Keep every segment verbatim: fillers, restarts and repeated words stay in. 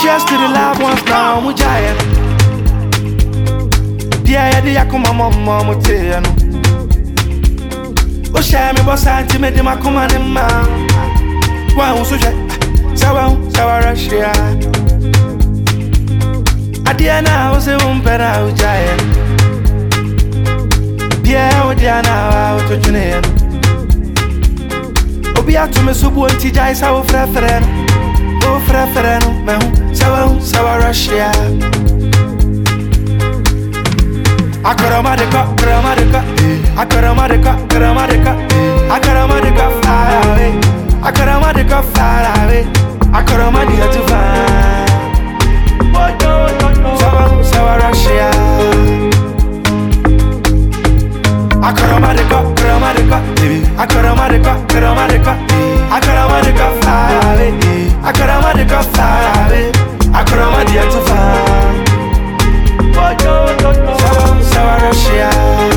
Cheers to the loved ones now, Mujaya. Dear, dear, come on, mama, Mutiano. Oh, share me, boss, auntie, made him a command in man. Wow, so Sawa, Sawa, Russia. I dear now, was a woman, Ujaya. Dear, oh, dear, now, out to Junea. Obia to me, so won't you die, Sawa, Frafren? Oh, Frafren, Sawa, Sawa, Russia. Akaramadeka, Karamadeka, Akaramadeka, Karamadeka, Akaramadeka, far away, Akaramadeka, far away, Akaramadeka to far. Sawa, Sawa, Russia. Akaramadeka, Karamadeka, Akaramadeka, Karamadeka, Akaramadeka, far away, Akaramadeka, far away, Akaramadeka to far. Sawa, Russia.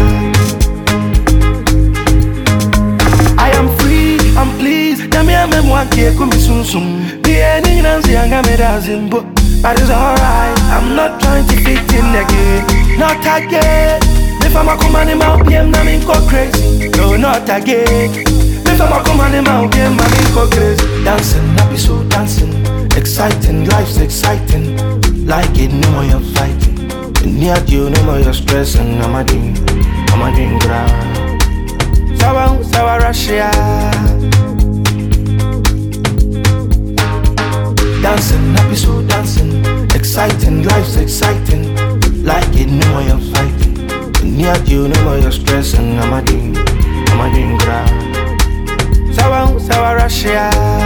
I am free, I'm pleased. Dami ame mwake kumi sum sum. The ending nansi anga me dazimbo. But it's alright, I'm not trying to fit in again. Not again. If I'm a command in my P M, I'm in go crazy. No, not again. If I'm a command in my P M, I'm in go crazy. Dancing, happy so dancing. Exciting, life's exciting. Like it, no more you're fighting. Near you, no more you're stressing. I'm a dream, I'm a dream ground. Sawa, Sawa, Russia. Dancing, happy so dancing. Exciting, life's exciting. Like it, no more you're fighting. Near you, no more you're stressing. I'm a dream, I'm a dream ground. Sawa, Sawa, Russia.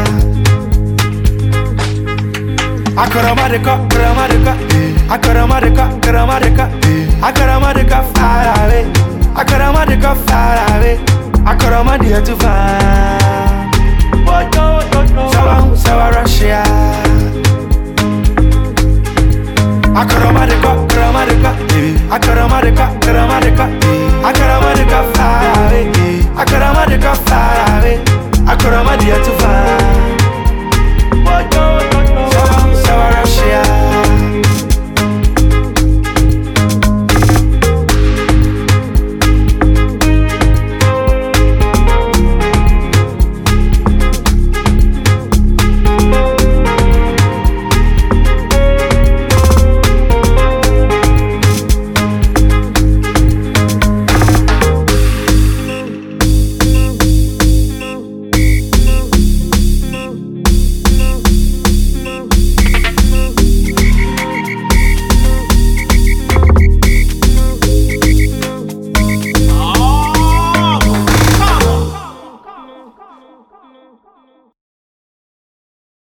Akaramadeka, Karamadeka, Akaramadeka, Karamadeka, Akaramadeka, far away, Akaramadeka, far away, Akaramadeka to far. Sawa, Sawa, Russia.